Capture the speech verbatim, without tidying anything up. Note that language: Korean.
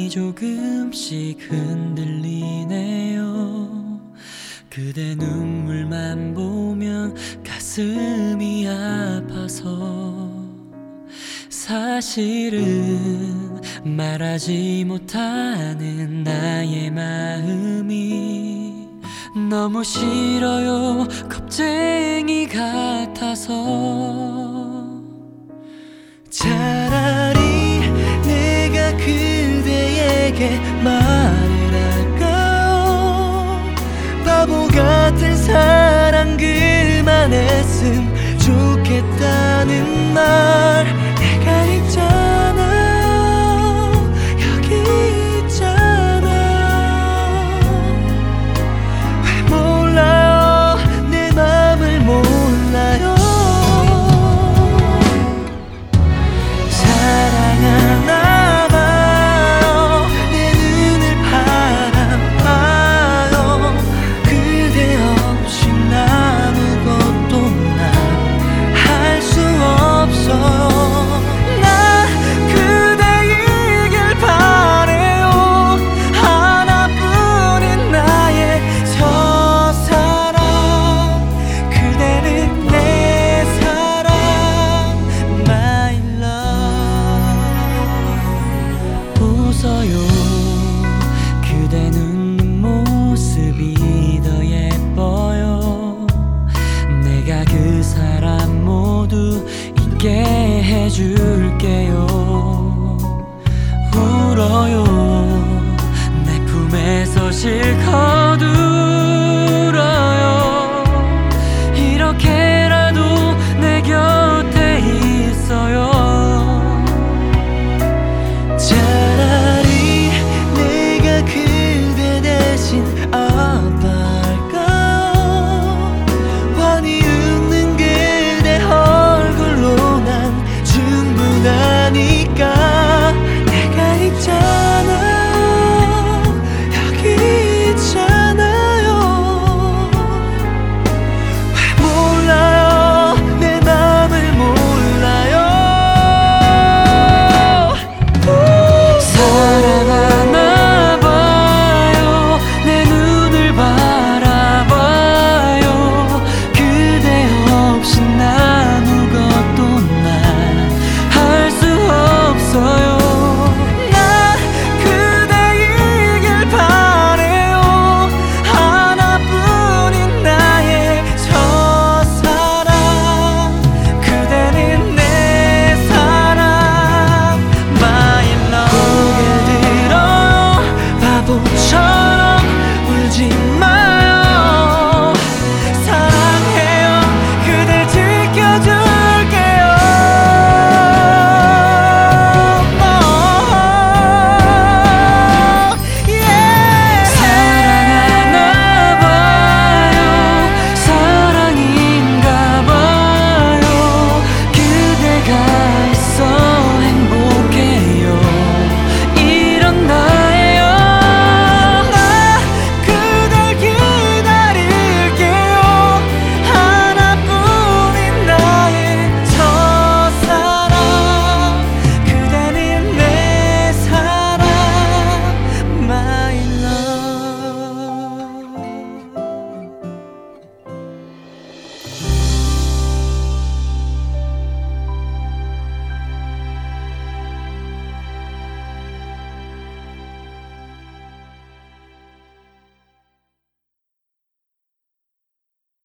마음이 조금씩 흔들리네요. 그대 눈물만 보면 가슴이 아파서 사실은 말하지 못하는 나의 마음이 너무 싫어요. 겁쟁이 같아서 차라리 내가 그대에게 말을 할까요? 바보 같은 사랑 그만했음 좋겠다는 말 내가 있잖아 여기 있잖아 왜 몰라요 내 맘을 몰라요 사랑하나 봐요 내 눈을 바라봐요 그대 없이 아무것도 난 할 수 없어요 나 그대이길 바래요 하나뿐인 나의 첫사랑 그대는 내 사랑 My love 웃어요 그대 웃는 모습이 더 예뻐요 내가 그 사람 모두 잊게 해줄게요 울어요 내 품에서 실컷